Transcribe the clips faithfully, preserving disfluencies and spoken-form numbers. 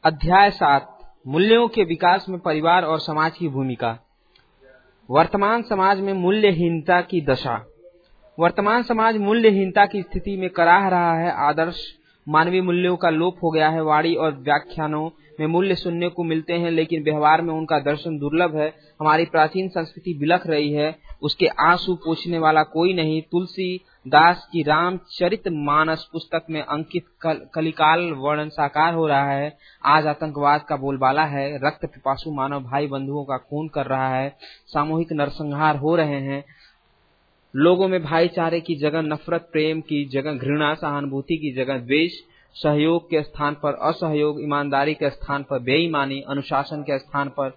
अध्याय सात मूल्यों के विकास में परिवार और समाज की भूमिका। वर्तमान समाज में मूल्यहीनता की दशा। वर्तमान समाज मूल्यहीनता की स्थिति में कराह रहा है। आदर्श मानवीय मूल्यों का लोप हो गया है। वाणी और व्याख्यानों में मूल्य सुनने को मिलते हैं, लेकिन व्यवहार में उनका दर्शन दुर्लभ है। हमारी प्राचीन संस्कृति बिलख रही है, उसके आंसू पोंछने वाला कोई नहीं। तुलसी दास की रामचरितमानस पुस्तक में अंकित कल, कलिकाल वर्णन साकार हो रहा है। आज आतंकवाद का बोलबाला है। रक्त पिपासु मानव भाई बंधुओं का खून कर रहा है। सामूहिक नरसंहार हो रहे हैं। लोगों में भाईचारे की जगह नफरत, प्रेम की जगह घृणा, सहानुभूति की जगह द्वेष, सहयोग के स्थान पर असहयोग, ईमानदारी के स्थान पर बेईमानी, अनुशासन के स्थान पर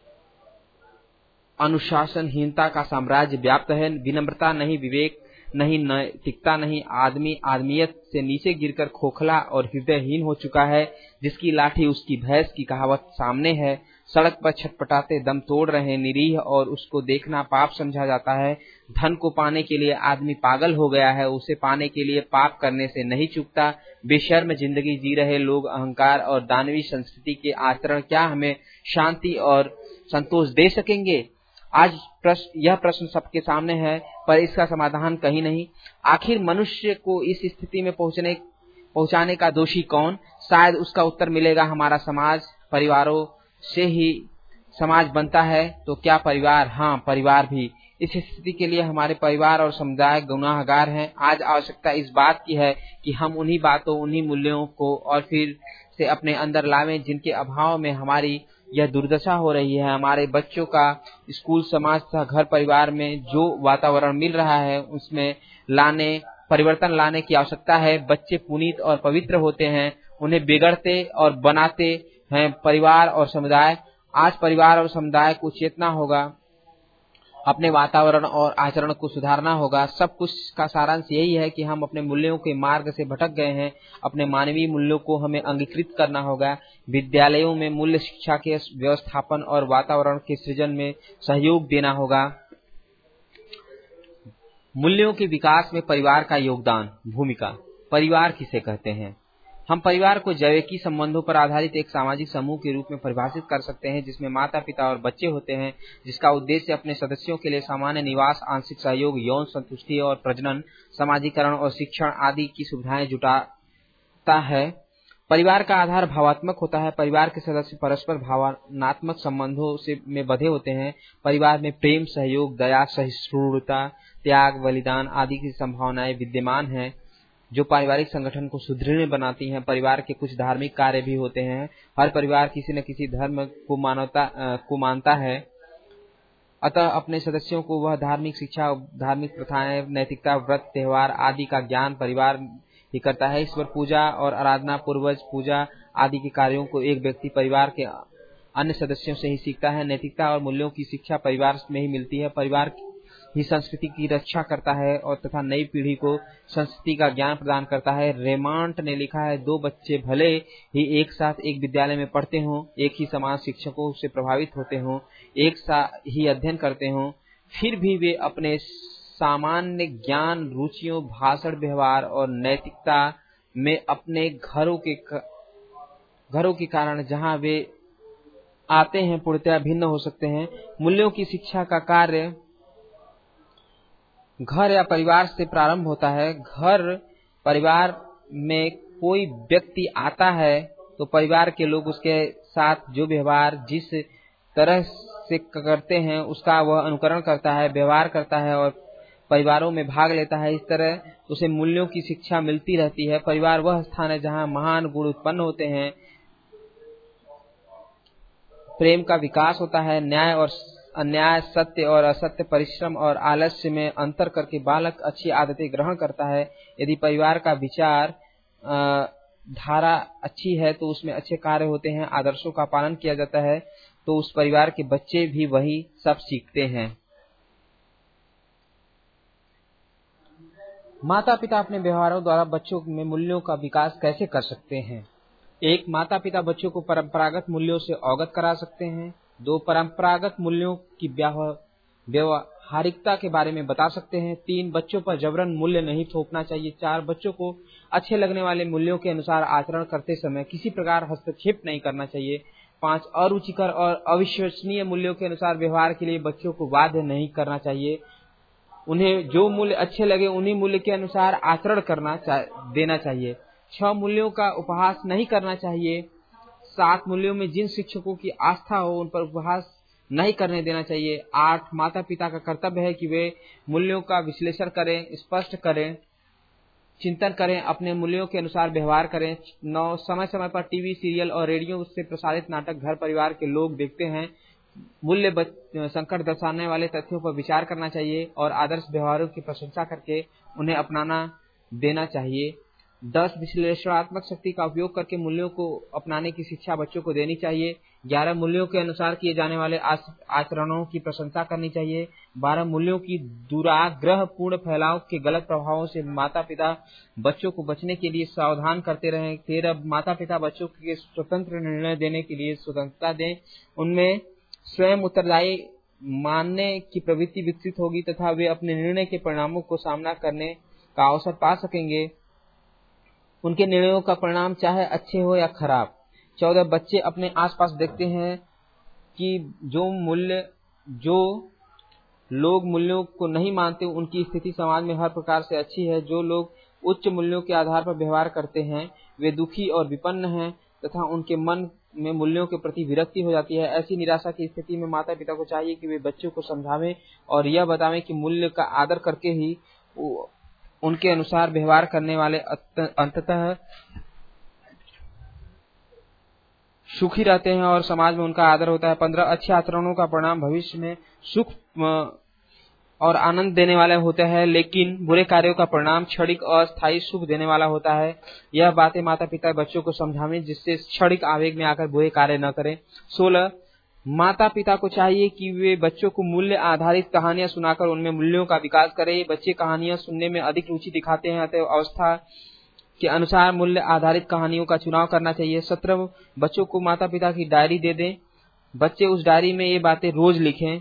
अनुशासनहीनता का साम्राज्य व्याप्त है। विनम्रता नहीं, विवेक नहीं, नैतिकता नहीं। आदमी आदमियत से नीचे गिरकर खोखला और हृदयहीन हो चुका है। जिसकी लाठी उसकी भैंस की कहावत सामने है। सड़क पर छटपटाते दम तोड़ रहे निरीह और उसको देखना पाप समझा जाता है। धन को पाने के लिए आदमी पागल हो गया है, उसे पाने के लिए पाप करने से नहीं चूकता। बेशर्म जिंदगी जी रहे लोग अहंकार और दानवी संस्कृति के आचरण क्या हमें शांति और संतोष दे सकेंगे? आज प्रश्न यह प्रश्न सबके सामने है, पर इसका समाधान कहीं नहीं। आखिर मनुष्य को इस स्थिति में पहुंचने पहुंचाने का दोषी कौन? शायद उसका उत्तर मिलेगा हमारा समाज। परिवारों से ही समाज बनता है, तो क्या परिवार? हाँ, परिवार भी। इस स्थिति के लिए हमारे परिवार और समुदाय गुनाहगार हैं। आज आवश्यकता इस बात की है कि हम उन्हीं बातों, उन्हीं मूल्यों को और फिर से अपने अंदर लावें जिनके अभाव में हमारी यह दुर्दशा हो रही है। हमारे बच्चों का स्कूल, समाज तथा घर परिवार में जो वातावरण मिल रहा है, उसमें लाने परिवर्तन लाने की आवश्यकता है। बच्चे पुनीत और पवित्र होते हैं, उन्हें बिगड़ते और बनाते हैं परिवार और समुदाय। आज परिवार और समुदाय को चेतना होगा, अपने वातावरण और आचरण को सुधारना होगा। सब कुछ का सारांश यही है कि हम अपने मूल्यों के मार्ग से भटक गए हैं। अपने मानवीय मूल्यों को हमें अंगीकृत करना होगा। विद्यालयों में मूल्य शिक्षा के व्यवस्थापन और वातावरण के सृजन में सहयोग देना होगा। मूल्यों के विकास में परिवार का योगदान। भूमिका। परिवार किसे कहते हैं? हम परिवार को जैविकी संबंधों पर आधारित एक सामाजिक समूह के रूप में परिभाषित कर सकते हैं, जिसमें माता पिता और बच्चे होते हैं, जिसका उद्देश्य अपने सदस्यों के लिए सामान्य निवास, आंशिक सहयोग, यौन संतुष्टि और प्रजनन, समाजीकरण और शिक्षण आदि की सुविधाएं जुटाता है। परिवार का आधार भावात्मक होता है। परिवार के सदस्य परस्पर भावनात्मक संबंधों से में बंधे होते हैं। परिवार में प्रेम, सहयोग, दया, सहिष्णुता, त्याग, बलिदान आदि की संभावनाएं विद्यमान हैं, जो पारिवारिक संगठन को सुदृढ़ बनाती हैं। परिवार के कुछ धार्मिक कार्य भी होते हैं। हर परिवार किसी न किसी धर्म को मानवता को मानता है, अतः अपने सदस्यों को वह धार्मिक शिक्षा, धार्मिक प्रथाएं, नैतिकता, व्रत, त्योहार आदि का ज्ञान परिवार ही करता है। ईश्वर पूजा और आराधना, पूर्वज पूजा आदि के कार्यों को एक व्यक्ति परिवार के अन्य सदस्यों से ही सीखता है। नैतिकता और मूल्यों की शिक्षा परिवार में ही मिलती है। परिवार ही संस्कृति की रक्षा करता है और तथा नई पीढ़ी को संस्कृति का ज्ञान प्रदान करता है। रेमांड ने लिखा है, दो बच्चे भले ही एक साथ एक विद्यालय में पढ़ते हों, एक ही समान शिक्षकों से प्रभावित होते हों, एक साथ ही अध्ययन करते हों, फिर भी वे अपने सामान्य ज्ञान, रुचियों, भाषण, व्यवहार और नैतिकता में अपने घरों के घरों के कारण जहां वे आते हैं पूर्णतः भिन्न हो सकते हैं। मूल्यों की शिक्षा का कार्य घर या परिवार से प्रारंभ होता है। घर परिवार में कोई व्यक्ति आता है तो परिवार के लोग उसके साथ जो व्यवहार जिस तरह से करते हैं उसका वह अनुकरण करता है, व्यवहार करता है और परिवारों में भाग लेता है। इस तरह उसे मूल्यों की शिक्षा मिलती रहती है। परिवार वह स्थान है जहां महान गुण उत्पन्न होते हैं, प्रेम का विकास होता है, न्याय और अन्याय, सत्य और असत्य, परिश्रम और आलस्य में अंतर करके बालक अच्छी आदतें ग्रहण करता है। यदि परिवार का विचार धारा अच्छी है तो उसमें अच्छे कार्य होते हैं, आदर्शों का पालन किया जाता है, तो उस परिवार के बच्चे भी वही सब सीखते हैं। माता पिता अपने व्यवहारों द्वारा बच्चों में मूल्यों का विकास कैसे कर सकते हैं? एक, माता पिता बच्चों को परंपरागत मूल्यों से अवगत करा सकते हैं। दो, परंपरागत मूल्यों की व्यावहारिकता के बारे में बता सकते हैं। तीन, बच्चों पर जबरन मूल्य नहीं थोपना चाहिए। चार, बच्चों को अच्छे लगने वाले मूल्यों के अनुसार आचरण करते समय किसी प्रकार हस्तक्षेप नहीं करना चाहिए। पांच, अरुचिकर और अविश्वसनीय मूल्यों के अनुसार व्यवहार के लिए बच्चों को बाध्य नहीं करना चाहिए। उन्हें जो मूल्य अच्छे लगे उन्हीं मूल्य के अनुसार आचरण करना चा, देना चाहिए। छह, मूल्यों का उपहास नहीं करना चाहिए। सात, मूल्यों में जिन शिक्षकों की आस्था हो उन पर उपहास नहीं करने देना चाहिए। आठ, माता पिता का कर्तव्य है कि वे मूल्यों का विश्लेषण करें, स्पष्ट करें, चिंतन करें, अपने मूल्यों के अनुसार व्यवहार करें। नौ, समय समय पर टीवी, सीरियल और रेडियो से प्रसारित नाटक घर परिवार के लोग देखते हैं। मूल्य संकट दर्शाने वाले तथ्यों पर विचार करना चाहिए और आदर्श व्यवहारों की प्रशंसा करके उन्हें अपनाना देना चाहिए। दस, विश्लेषणात्मक शक्ति का उपयोग करके मूल्यों को अपनाने की शिक्षा बच्चों को देनी चाहिए। ग्यारह, मूल्यों के अनुसार किए जाने वाले आचरणों की प्रशंसा करनी चाहिए। बारह, मूल्यों की दुराग्रह पूर्ण फैलाव के गलत प्रभावों से माता पिता बच्चों को बचने के लिए सावधान करते रहें। तेरह, माता पिता बच्चों के स्वतंत्र निर्णय देने के लिए स्वतंत्रता दें। उनमें स्वयं उत्तरदायी मानने की प्रवृत्ति विकसित होगी तथा वे अपने निर्णय के परिणामों को सामना करने का अवसर पा सकेंगे, उनके निर्णयों का परिणाम चाहे अच्छे हो या खराब। चौदह, बच्चे अपने आसपास देखते हैं कि जो मूल्य जो लोग मूल्यों को नहीं मानते उनकी स्थिति समाज में हर प्रकार से अच्छी है। जो लोग उच्च मूल्यों के आधार पर व्यवहार करते हैं वे दुखी और विपन्न हैं तथा उनके मन में मूल्यों के प्रति विरक्ति हो जाती है। ऐसी निराशा की स्थिति में माता पिता को चाहिए कि वे बच्चों को समझावें और यह बतावें कि मूल्य का आदर करके ही उनके अनुसार व्यवहार करने वाले अंततः सुखी रहते हैं और समाज में उनका आदर होता है। पंद्रह, अच्छे आचरणों का परिणाम भविष्य में सुख और आनंद देने वाले होते हैं, लेकिन बुरे कार्यों का परिणाम क्षणिक और अस्थायी सुख देने वाला होता है। यह बातें माता पिता बच्चों को समझावें जिससे क्षणिक आवेग में आकर बुरे कार्य न करें। सोलह, माता पिता को चाहिए कि वे बच्चों को मूल्य आधारित कहानियां सुनाकर उनमें मूल्यों का विकास करें। बच्चे कहानियां सुनने में अधिक रुचि दिखाते हैं, अतः अवस्था के अनुसार मूल्य आधारित कहानियों का चुनाव करना चाहिए। सत्रह, बच्चों को माता पिता की डायरी दे दें। बच्चे उस डायरी में ये बातें रोज लिखें।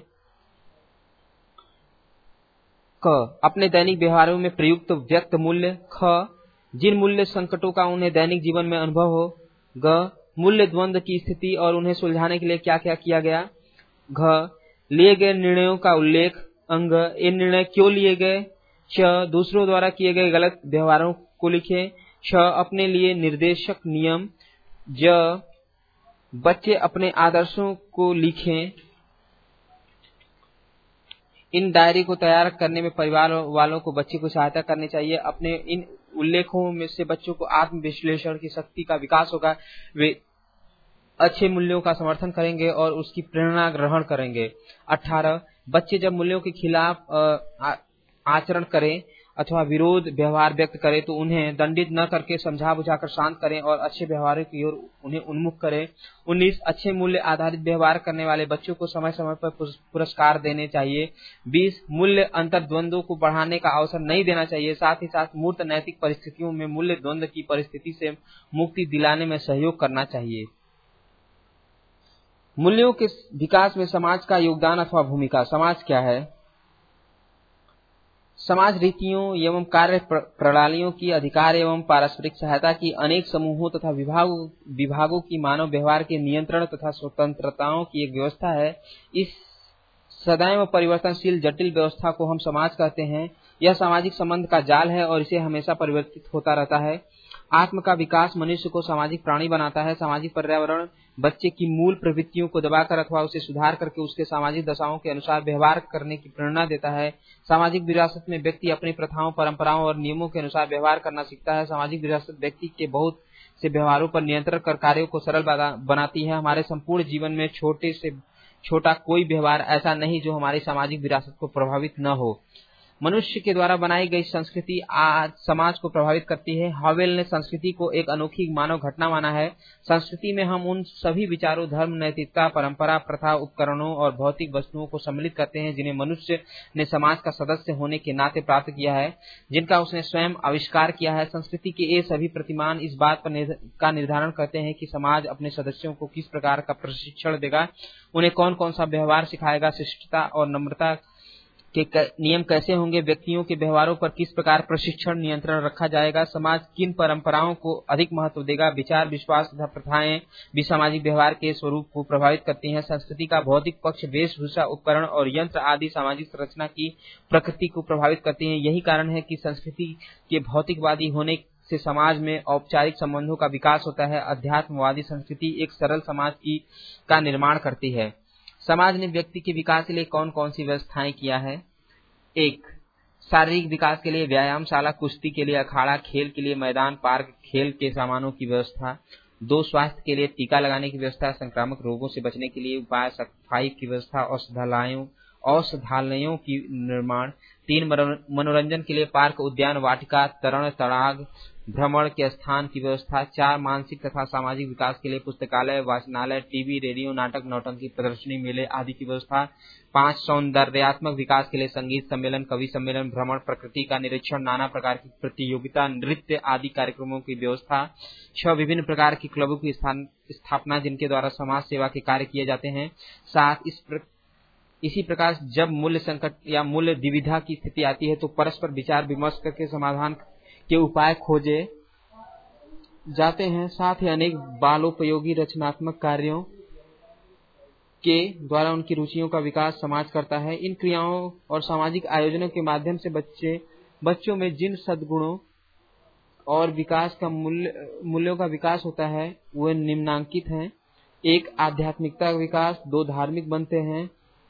क, अपने दैनिक व्यवहारों में प्रयुक्त व्यक्त मूल्य। ख, जिन मूल्य संकटों का उन्हें दैनिक जीवन में अनुभव हो। ग, मूल्य द्वंद्व की स्थिति और उन्हें सुलझाने के लिए क्या क्या किया गया। घ, लिए गए निर्णयों का उल्लेख। अंग, ये निर्णय क्यों लिए गए। च, दूसरों द्वारा किए गए गलत व्यवहारों को लिखें। छ, अपने लिए निर्देशक नियम। ज, बच्चे अपने आदर्शों को लिखें। इन डायरी को तैयार करने में परिवार वालों को बच्चे को सहायता करनी चाहिए। अपने इन उल्लेखों में से बच्चों को आत्म विश्लेषण की शक्ति का विकास होगा। वे अच्छे मूल्यों का समर्थन करेंगे और उसकी प्रेरणा ग्रहण करेंगे। अठारह, बच्चे जब मूल्यों के खिलाफ आचरण करें अथवा विरोध व्यवहार व्यक्त करें तो उन्हें दंडित न करके समझा बुझाकर शांत करें और अच्छे व्यवहारों की ओर उन्हें उन्मुख करें। उन्नीस, अच्छे मूल्य आधारित व्यवहार करने वाले बच्चों को समय समय पर पुरस्कार देने चाहिए। बीस, मूल्य अंतर द्वंद्वों को बढ़ाने का अवसर नहीं देना चाहिए। साथ ही साथ मूर्त नैतिक परिस्थितियों में मूल्य द्वंद्व की परिस्थिति से मुक्ति दिलाने में सहयोग करना चाहिए। मूल्यों के विकास में समाज का योगदान अथवा भूमिका। समाज क्या है। समाज रीतियों एवं कार्य प्रणालियों की अधिकार एवं पारस्परिक सहायता की अनेक समूहों तथा विभागों विभागों की मानव व्यवहार के नियंत्रण तथा स्वतंत्रताओं की एक व्यवस्था है। इस सदैव परिवर्तनशील जटिल व्यवस्था को हम समाज कहते हैं। यह सामाजिक संबंध का जाल है और इसे हमेशा परिवर्तित होता रहता है। आत्म का विकास मनुष्य को सामाजिक प्राणी बनाता है। सामाजिक पर्यावरण बच्चे की मूल प्रवृत्तियों को दबाकर अथवा उसे सुधार करके उसके सामाजिक दशाओं के अनुसार व्यवहार करने की प्रेरणा देता है। सामाजिक विरासत में व्यक्ति अपनी प्रथाओं, परंपराओं और नियमों के अनुसार व्यवहार करना सीखता है। सामाजिक विरासत व्यक्ति के बहुत से व्यवहारों पर नियंत्रण कर कार्यों को सरल बनाती है। हमारे संपूर्ण जीवन में छोटे से छोटा कोई व्यवहार ऐसा नहीं जो हमारी सामाजिक विरासत को प्रभावित न हो। मनुष्य के द्वारा बनाई गई संस्कृति आज समाज को प्रभावित करती है। हॉवेल ने संस्कृति को एक अनोखी मानव घटना माना है। संस्कृति में हम उन सभी विचारों, धर्म, नैतिकता, परंपरा, प्रथा, उपकरणों और भौतिक वस्तुओं को सम्मिलित करते हैं जिन्हें मनुष्य ने समाज का सदस्य होने के नाते प्राप्त किया है, जिनका उसने स्वयं आविष्कार किया है। संस्कृति के ये सभी प्रतिमान इस बात पर का निर्धारण करते हैं कि समाज अपने सदस्यों को किस प्रकार का प्रशिक्षण देगा, उन्हें कौन कौन सा व्यवहार सिखाएगा, शिष्टता और नम्रता के नियम कैसे होंगे, व्यक्तियों के व्यवहारों पर किस प्रकार प्रशिक्षण नियंत्रण रखा जाएगा, समाज किन परंपराओं को अधिक महत्व देगा, विचार विश्वास तथा प्रथाएं भी सामाजिक व्यवहार के स्वरूप को प्रभावित करती हैं। संस्कृति का भौतिक पक्ष वेशभूषा, उपकरण और यंत्र आदि सामाजिक संरचना की प्रकृति को प्रभावित करती हैं। यही कारण है कि संस्कृति के भौतिकवादी होने से समाज में औपचारिक संबंधों का विकास होता है। अध्यात्मवादी संस्कृति एक सरल समाज की का निर्माण करती है। समाज ने व्यक्ति के विकास के लिए कौन कौन सी व्यवस्थाएं किया है? एक, शारीरिक विकास के लिए व्यायामशाला, कुश्ती के लिए अखाड़ा, खेल के लिए मैदान, पार्क, खेल के सामानों की व्यवस्था। दो, स्वास्थ्य के लिए टीका लगाने की व्यवस्था, संक्रामक रोगों से बचने के लिए उपाय, सफाई की व्यवस्था, औषधालयों औषधालयों की निर्माण। तीन, मनोरंजन के लिए पार्क, उद्यान, वाटिका, तरण तड़ाग, भ्रमण के स्थान की व्यवस्था। चार, मानसिक तथा सामाजिक विकास के लिए पुस्तकालय, वाचनालय, टीवी, रेडियो, नाटक, नौटंकी, प्रदर्शनी, मेले आदि की व्यवस्था। पांच, सौंदर्यात्मक विकास के लिए संगीत सम्मेलन, कवि सम्मेलन, भ्रमण, प्रकृति का निरीक्षण, नाना प्रकार की प्रतियोगिता, नृत्य आदि कार्यक्रमों की व्यवस्था। छह, विभिन्न प्रकार की क्लबों की स्थापना जिनके द्वारा समाज सेवा के कार्य किए जाते हैं। सात, इस प्र... इसी प्रकार जब मूल्य संकट या मूल्य द्विविधा की स्थिति आती है तो परस्पर विचार विमर्श करके समाधान के उपाय खोजे जाते हैं। साथ ही अनेक बालोपयोगी रचनात्मक कार्यों के द्वारा उनकी रुचियों का विकास समाज करता है। इन क्रियाओं और सामाजिक आयोजनों के माध्यम से बच्चे बच्चों में जिन सद्गुणों और विकास का मूल्य मूल्यों का विकास होता है वे निम्नांकित हैं। एक, आध्यात्मिकता का विकास। दो, धार्मिक बनते हैं।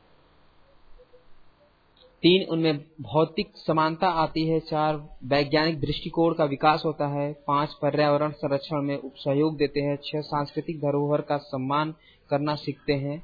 तीन, उनमें भौतिक समानता आती है। चार, वैज्ञानिक दृष्टिकोण का विकास होता है। पांच, पर्यावरण संरक्षण में सहयोग देते हैं। छह, सांस्कृतिक धरोहर का सम्मान करना सीखते हैं।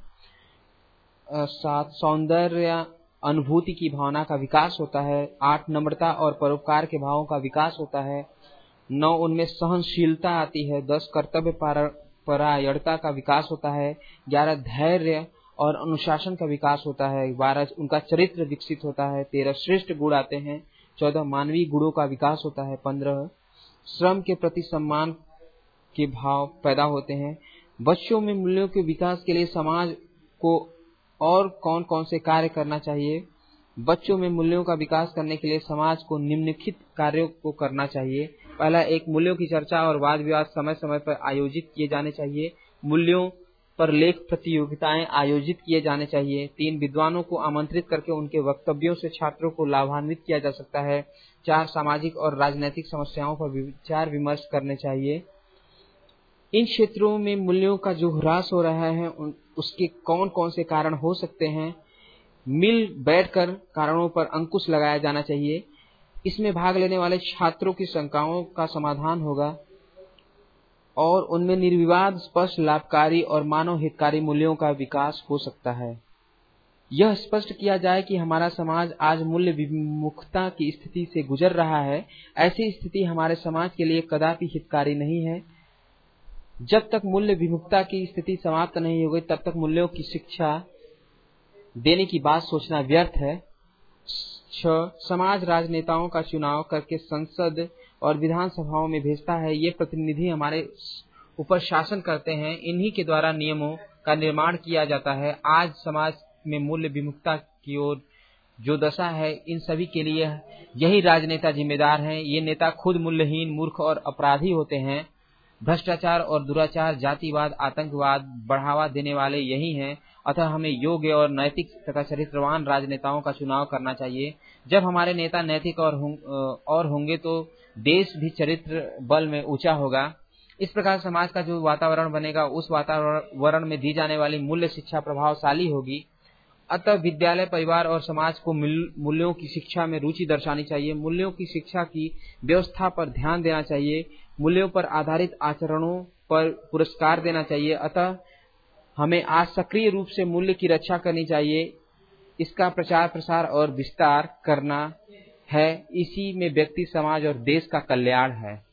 सात, सौंदर्य अनुभूति की भावना का विकास होता है। आठ, नम्रता और परोपकार के भावों का विकास होता है। नौ, उनमें सहनशीलता आती है। दस, कर्तव्य परायणता का विकास होता है। ग्यारह, धैर्य और अनुशासन का विकास होता है। बारह, उनका चरित्र विकसित होता है। तेरह, श्रेष्ठ गुण आते हैं। चौदह, मानवीय गुणों का विकास होता है। पंद्रह, श्रम के प्रति सम्मान के भाव पैदा होते हैं। बच्चों में मूल्यों के विकास के लिए समाज को और कौन कौन से कार्य करना चाहिए? बच्चों में मूल्यों का विकास करने के लिए समाज को निम्नलिखित कार्यों को करना चाहिए। पहला, एक, मूल्यों की चर्चा और वाद विवाद समय समय पर आयोजित किए जाने चाहिए। मूल्यों पर लेख प्रतियोगिताएं आयोजित किए जाने चाहिए। तीन, विद्वानों को आमंत्रित करके उनके वक्तव्यों से छात्रों को लाभान्वित किया जा सकता है। चार, सामाजिक और राजनीतिक समस्याओं पर विचार विमर्श करने चाहिए। इन क्षेत्रों में मूल्यों का जो ह्रास हो रहा है उसके कौन कौन से कारण हो सकते हैं, मिल बैठकर कारणों पर अंकुश लगाया जाना चाहिए। इसमें भाग लेने वाले छात्रों की शंकाओं का समाधान होगा और उनमें निर्विवाद, स्पष्ट, लाभकारी और मानव हितकारी मूल्यों का विकास हो सकता है। यह स्पष्ट किया जाए कि हमारा समाज आज मूल्य विमुखता की स्थिति से गुजर रहा है। ऐसी स्थिति हमारे समाज के लिए कदापि हितकारी नहीं है। जब तक मूल्य विमुखता की स्थिति समाप्त नहीं हो गई तब तक मूल्यों की शिक्षा देने की बात सोचना व्यर्थ है। छह, समाज राजनेताओं का चुनाव करके संसद और विधानसभाओं में भेजता है। ये प्रतिनिधि हमारे ऊपर शासन करते हैं। इन्हीं के द्वारा नियमों का निर्माण किया जाता है। आज समाज में मूल्य विमुखता की ओर जो दशा है, इन सभी के लिए यही राजनेता जिम्मेदार हैं। ये नेता खुद मूल्यहीन, मूर्ख और अपराधी होते हैं। भ्रष्टाचार और दुराचार, जातिवाद, आतंकवाद बढ़ावा देने वाले यही हैं। अतः हमें योग्य और नैतिक तथा चरित्रवान राजनेताओं का चुनाव करना चाहिए। जब हमारे नेता नैतिक और हों, और होंगे तो देश भी चरित्र बल में ऊंचा होगा। इस प्रकार समाज का जो वातावरण बनेगा उस वातावरण में दी जाने वाली मूल्य शिक्षा प्रभावशाली होगी। अतः विद्यालय, परिवार और समाज को मूल्यों की शिक्षा में रुचि दर्शानी चाहिए। मूल्यों की शिक्षा की व्यवस्था पर ध्यान देना चाहिए। मूल्यों पर आधारित आचरणों पर पुरस्कार देना चाहिए। अतः हमें आज सक्रिय रूप से मूल्य की रक्षा करनी चाहिए, इसका प्रचार प्रसार और विस्तार करना है। इसी में व्यक्ति, समाज और देश का कल्याण है।